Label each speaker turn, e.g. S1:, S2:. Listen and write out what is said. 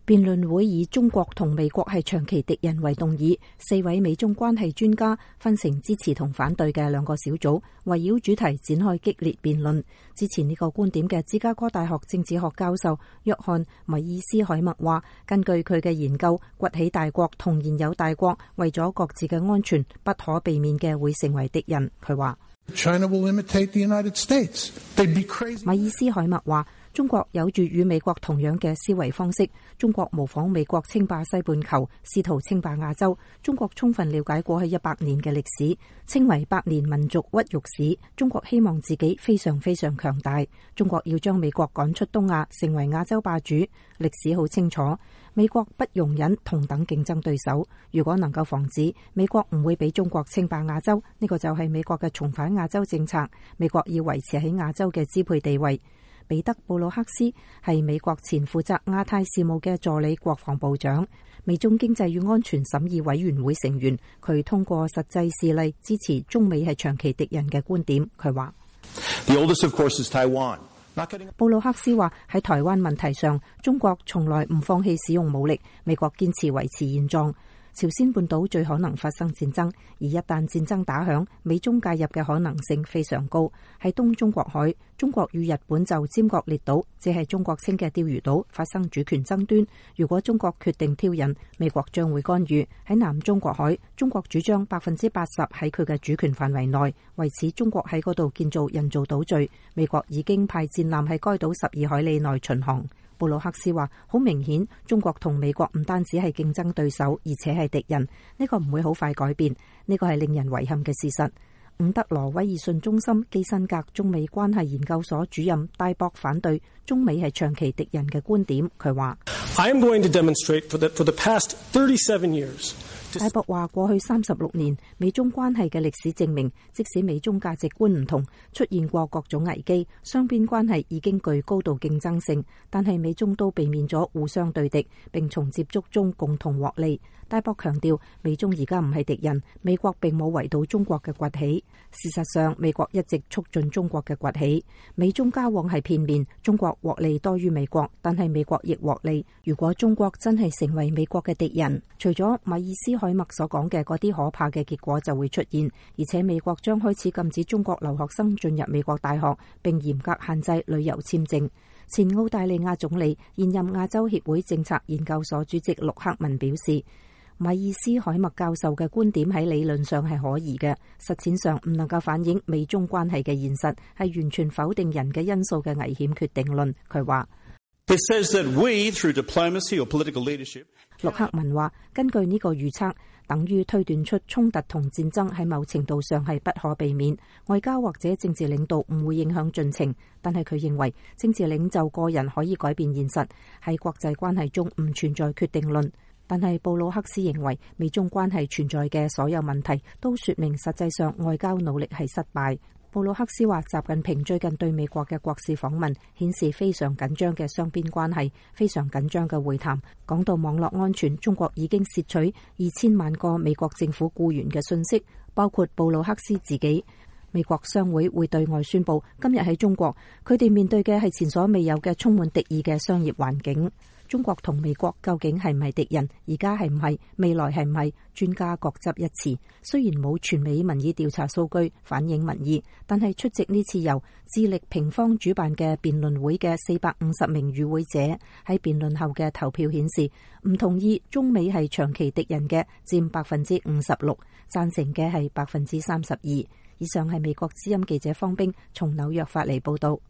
S1: 辯論會以中國同美國係長期敵人為動議，4位美中關係專家分成支持同反對嘅2個小組，圍繞主題展開激烈辯論。支持呢個觀點嘅芝加哥大學政治學教授約翰米爾斯海默話，根據佢嘅研究，崛起大國同現有大國為咗各自嘅安全，不可避免嘅會成為敵人。佢話
S2: China will imitate the United States. They'd be crazy.
S1: 米爾斯海默話，中國有住與美國同樣嘅思維方式，中國模仿美國稱霸西半球，試圖稱霸亞洲。中國充分了解過去100年嘅歷史，稱為百年民族屈辱史。中國希望自己非常非常強大。中國要將美國趕出東亞，成為亞洲霸主。歷史好清楚，美國不容忍同等競爭對手。如果能夠防止美國唔會俾中國稱霸亞洲，呢個就係美國嘅重返亞洲政策。美國要維持喺亞洲嘅支配地位。彼得·布魯克斯係美國前負責亞太事務嘅助理國防部長，美中經濟與安全審議委員會成員。佢通過實際事例支持中美係長期敵人嘅觀點。佢話布魯克斯話，喺台灣問題上，中國從來唔放棄使用武力，美國堅持維持現狀。朝鮮半島最可能發生戰爭，而一旦戰爭打響，美中介入嘅可能性非常高。喺東中國海，中國與日本就尖閣列島，即係中國稱嘅釣魚島，發生主權爭端。如果中國決定挑釁，美國將會干預。喺南中國海，中國主張80%喺佢嘅主權範圍內，為此中國喺嗰度建造人造島嶼。美國已經派戰艦喺該島12海里內巡航。布魯克斯話，好明顯，中國同美國唔單止係競爭對手，而且係敵人。呢個唔會好快改變，呢個係令人遺憾嘅事實。伍德羅威爾遜中心基辛格中美關係研究所主任戴博反對中美係長期敵人嘅觀點。佢話
S3: I am going to demonstrate for the past 37 years。
S1: 戴博話，過去36年美中關係嘅歷史證明，即使美中價值觀唔同，出現過各種危機，雙邊關係已經具高度競爭性，但係美中都避免咗互相對敵，並從接觸中共同獲利。戴博強調，美中而家唔係敵人，美國並冇圍堵中國嘅崛起。事實上，美國一直促進中國嘅崛起。美中交往係片面，中國獲利多於美國，但係美國亦獲利。如果中國真係成為美國嘅敵人，除咗米爾斯海默所講嘅嗰啲可怕嘅結果就會出現，而且美國將開始禁止中國留學生進入美國大學，並嚴格限制旅遊簽證。前澳大利亞總理、現任亞洲協會政策研究所主席陸克文表示，米爾斯海默教授嘅觀點喺理論上係可疑嘅，實踐上唔能夠反映美中關係嘅現實，係完全否定人嘅因素嘅危險決定論。佢話陸克文話，根據呢個預測，等於推斷出衝突同戰爭喺某程度上係不可避免。外交或者政治領導唔會影響進程，但係佢認為政治領袖個人可以改變現實，喺國際關係中唔存在決定論。但係布魯克斯認為，美中關係存在嘅所有問題都說明實際上外交努力係失敗。布魯克斯話，習近平最近對美國嘅國事訪問顯示非常緊張嘅雙邊關係，非常緊張嘅會談。講到網絡安全，中國已經竊取2000萬個美國政府僱員嘅信息，包括布魯克斯自己。美國商會會對外宣佈，今日喺中國，佢哋面對嘅係前所未有嘅充滿敵意嘅商業環境。中國同美國究竟係唔係敵人？而家係唔係？未來係唔係？專家各執一詞。雖然冇全美民意調查數據反映民意，但係出席呢次由智力平方主辦嘅辯論會嘅450名與會者喺辯論後嘅投票顯示，唔同意中美係長期敵人嘅佔56%，贊成嘅係32%。以上係美國之音記者方冰從紐約發嚟報道。